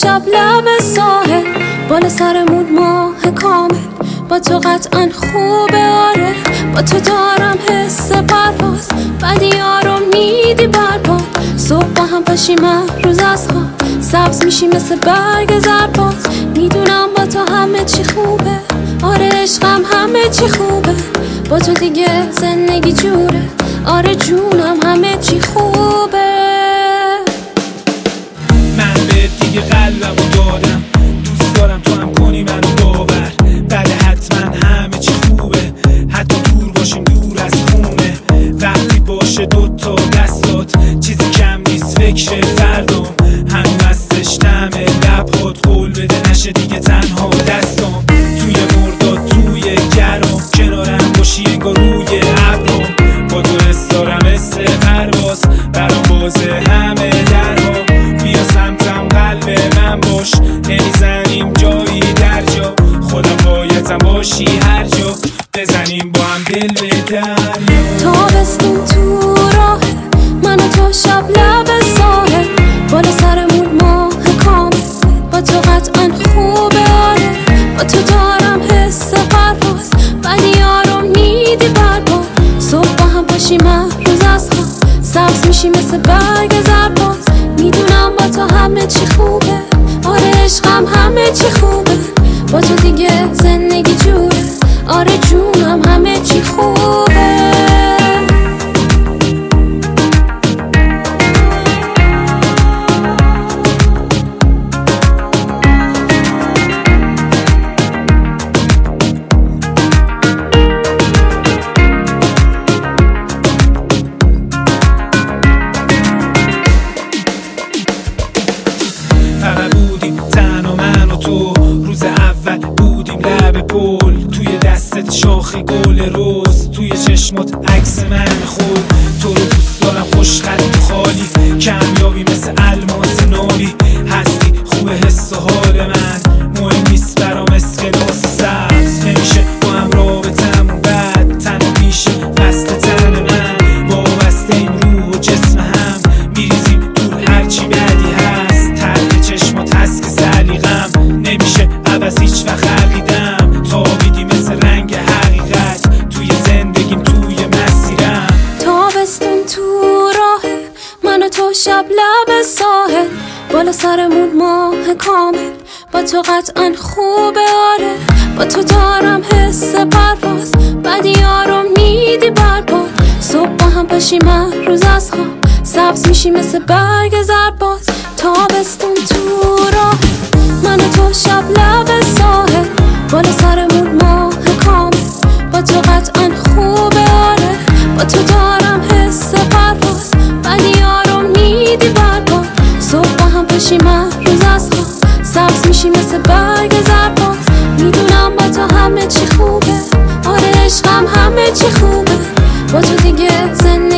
شب لب ساحل، بالا سرمون ماه کامل، با تو قطعا خوبه آره. با تو دارم حس پرواز، بعدی رو میدی برباد. صبح با هم پاشیم روز از خواب، سبز میشی مثل برگ زرباز. میدونم با تو همه چی خوبه آره، عشقم همه چی خوبه. با تو دیگه زندگی جوره آره جونم، همه چی خوبه. من به دیگه قلبمو دادم، دوست دارم تو هم کنی منو باور. بله حتما همه چی خوبه، حتی دور باشیم دور از خونه. وقتی باشه دوتا دستات چیزی کم نیست فکر فردام. هنو هستش طعم لبهات، قول بده نشه دیگه تنها دستام. توی مرداد توی گرم کنارم باشی انگار روی ابرام. با تو حس دارم حس پرواز، برام بازه همه درها. بیا سمتم قلب من باش، نمیزنیم جایی در جا. خودم بایدم باشی هر جا، بزنیم با هم دل به دریا. تابستون تو راه من و تو شب لب ساحل، بالا سرمون ماه کامل، با تو قطعا خوبه آره. با تو دارم حس پرواز، بعدی رو میدی برباد. صبح با هم پاشیم روز از خواب، سبز میشی مثل برگ زرباز. میدونم با تو همه چی خوبه آره، عشقم همه چی خوبه. با تو دیگه زندگی جوره آره جونم، همه چی خوبه. فقط بودیم تنها من و تو، روز اول بودیم لب پل. توی دستت شاخ گل روز، توی چشمات عکس من خود. تو رو دوست دارم خوش خط خالی، کمیابی مثل الماس نابی. هستی خوب حس و حال من، مهم نیست برام اسکناس سبز. نمیشه با هم رابطمون بد، تنها میشه وصل تن من. وابسته این روح و جسم هم، میریزیم دور هرچی بدی هست. ترک چشمات هست که سلیقم نمیشه عوض هیچ وقت خریدم. تابیدی مثل رنگ حقیقت، توی زندگیم توی مسیرم. تابستون تو راهه من و تو شب لب ساحل، بالا سرمون ماه کامل، با تو قطعا خوبه آره. با تو دارم حس پرواز، بعدی رو میدی برباد. صبح با هم پاشیم روز از خواب، سبز میشی مثل برگ زرباز. تابستون تو راه من و تو شب لب ساحل، بالا سرمون ماه کامل، با تو قطعا خوبه آره. با تو دارم حس پرواز، بعدی رو میدی برباد. صبح با هم پاشیم روز از خواب، سبز میشی مثل برگ زرباز. میدونم با تو همه چی خوبه آره، عشقم همه چی خوبه. با تو دیگه زندگی